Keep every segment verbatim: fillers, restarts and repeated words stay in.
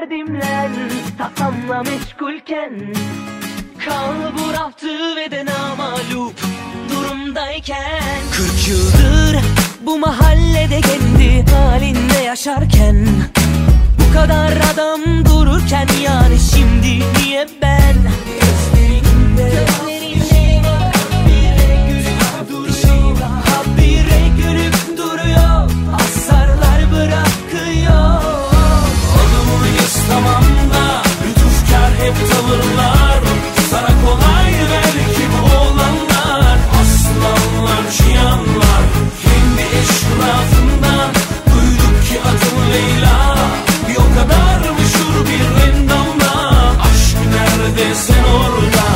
derdimle tasamla meşgulken, kalburaftı ve de namalup durumdayken, kırk yıldır bu mahallede kendi halinde yaşarken, bu kadar adam dururken, yani şimdi niye ben gözlerinde, gözlerinde habire gülüp duruyor, habire gülüp duruyor, asarlar bırakıyor. Adımıyız tamam da lütufkar hep tavırlar, sana kolay belki bu olanlar, aslanlar cihanlar kendi eşrafından, duyduk ki adın Leyla, bir o kadar meşhur bir endamla, aşk nerede sen orada?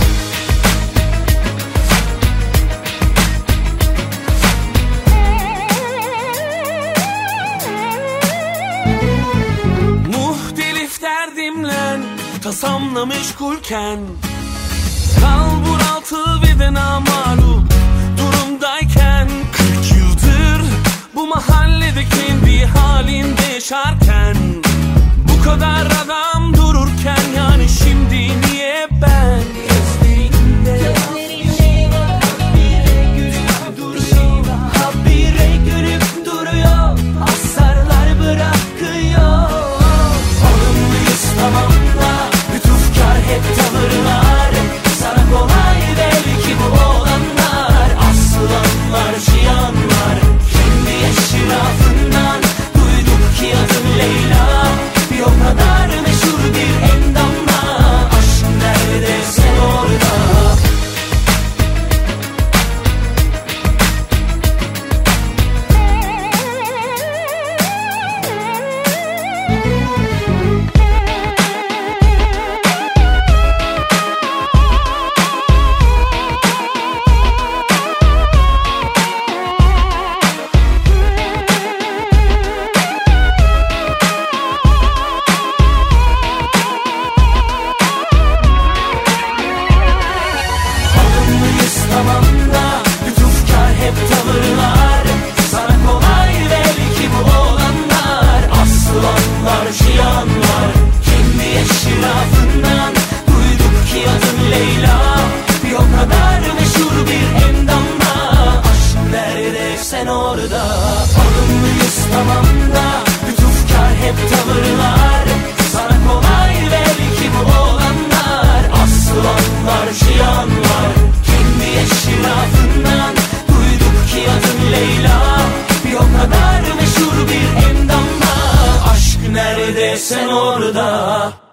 Muhtelif derdimle tasamla meşgulken, kalbur altı ve de namalup durumdayken, kırk yıldır bu mahallede kendi halinde yaşarken, bu kadar adam dururken, yani şimdi niye ben gözlerinde, Gözlerinde habire gülüp duruyor, habire gülüp duruyor, asarlar bırakıyor. alımlıyız tamam da lütufkar hep tavırlar, sana kolay belki bu olanlar, aslanlar cihanlar kendi eşrafından, duyduk ki adın Leyla, bir o kadar meşhur bir endamla, aşk nerede sen orada? Tamam da lütufkar hep tavırlar, sana kolay belki bu olanlar, aslanlar cihanlar kendi eşrafından, duyduk ki adın Leyla, bir o kadar meşhur bir endamla, aşk nerede sen orada? Alımlıyız tamam da lütufkar hep tavırlar, sana kolay belki bu olanlar, aslanlar cihanlar kendi eşrafından, duyduk ki adın Leyla, bir o kadar meşhur bir endamla, aşk nerede sen orada?